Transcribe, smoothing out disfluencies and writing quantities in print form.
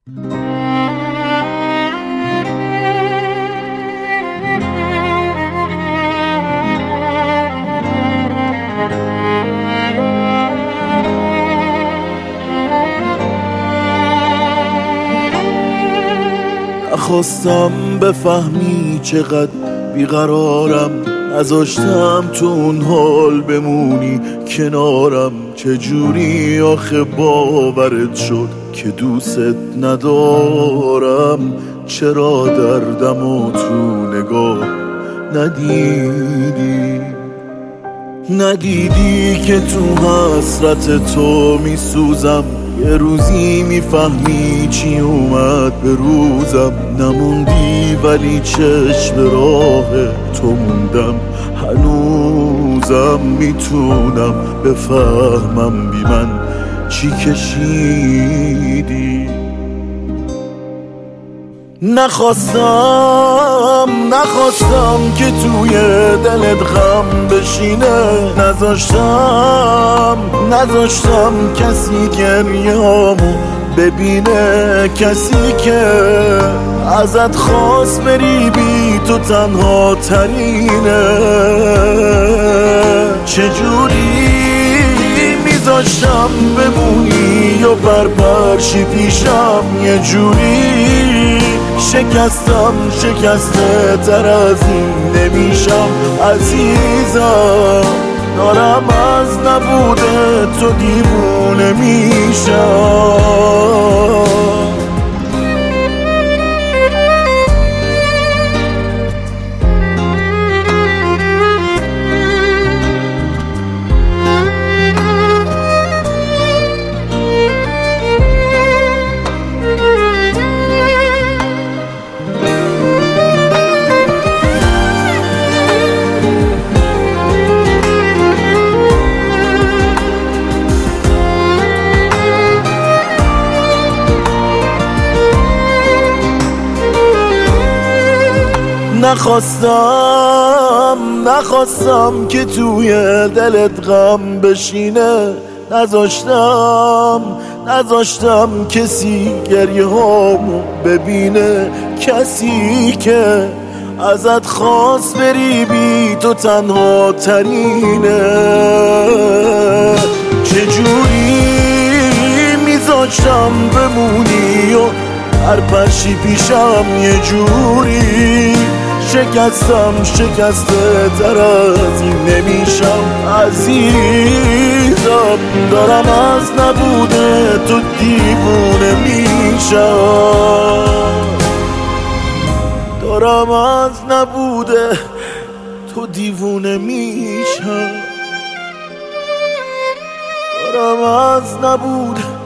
نخواستم بفهمی چقدر بیقرارم، نذاشتم تو اون حال بمونی کنارم. چجوری آخه باورت شد که دوست ندارم؟ چرا دردمو تو نگاه ندیدی که تو حسرت تو میسوزم؟ یه روزی میفهمی چی اومد به روزم. نموندی ولی چشم راه تو موندم. هنوزم میتونم بفهمم بی من چی کشیدی. نخواستم که توی دلت غم بشینه. نذاشتم کسی گریه‌امو ببینه. کسی که ازت خواست بری بی تو تنها ترینه. چجوری میذاشتم بمونی و برپرشی پیشم؟ یه جوری شکسته تر از این نمیشم عزیزم. دارم از نبوده تو دیوونه میشم. نخواستم که توی دلت غم بشینه. نذاشتم کسی گریه هامو ببینه. کسی که ازت خواست بری بی تو تنها ترینه. چجوری میذاشتم بمونی و هر پرشی پیشم؟ یه جوری شکسته تر از این نمیشم عزیزم. دارم از نبوده تو دیوونه میشم. دارم از نبوده تو دیوونه میشم. دارم از نبوده